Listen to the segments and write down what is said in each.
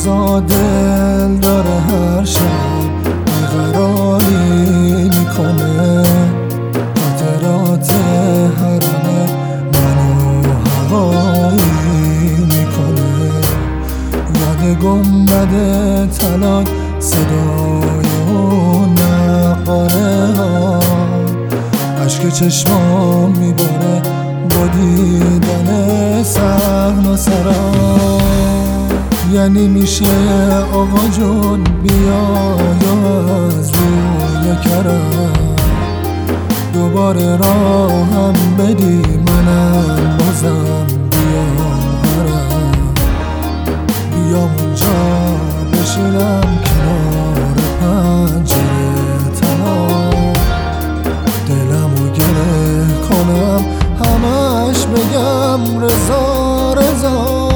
روزا دل داره هر شب بیقراری میکنه، خاطرات حرم منو هوایی میکنه. یاد گنبد طلا، صدای اون نقاره ها، عشق چشمام میباره با دیدن صحن و سرا. یعنی میشه آقا جون بیا یا از روی کرم دوباره راهم بدی، منم بازم بیام حرم. بیام اونجا بشینم کنار پنجره تنها، دلمو گره کنم همش بگم رضا رضا.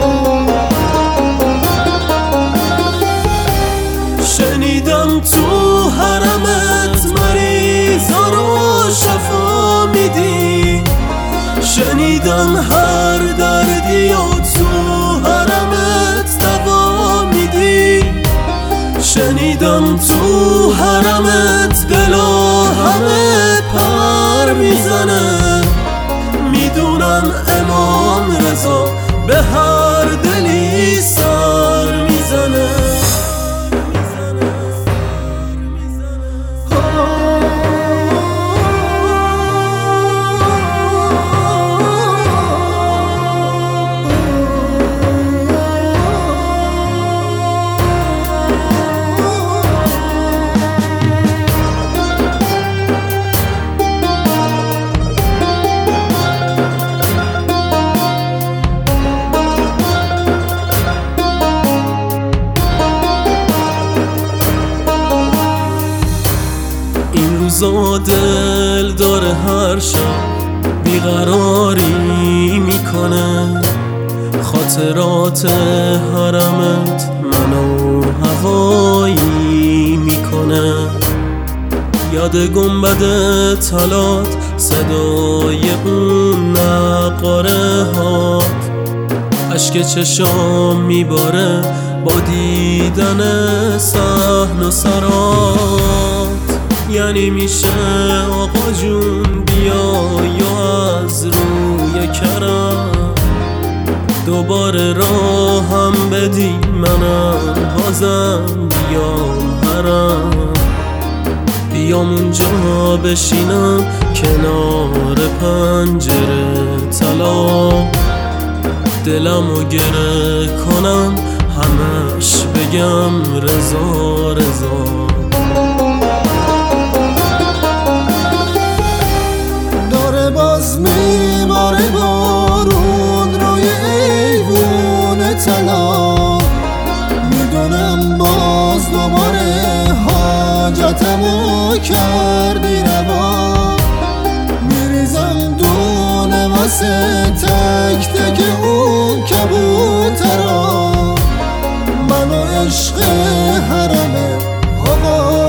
شنیدم تو حرمت مریضا رو شفا میدی، شنیدم هر دردی و تو حرمت دوا میدی، شنیدم تو حرمت دلا همه پر میزنه. میدونم امام رضا به هر دلی سر میزنه. روزا دل داره هر شب بیقراری میکنه، خاطرات حرمت منو هوایی میکنه. یاد گنبد طلات، صدای اون نقاره هات، عشق چشام میباره با دیدن صحن و سرات. یعنی میشه آقا جون بیا یا از روی کرم دوباره راهم بدی، منم بازم بیام حرم. بیام اونجا بشینم کنار پنجره طلا، دلمو گره کنم همش بگم رضا رضا. باز میباره بارون روی ایوون طلا، میدونم باز دوباره حاجتمو کردی روا. میریزم دونه واسه تک تک اون کبوترا، منو عشق حرمه آقا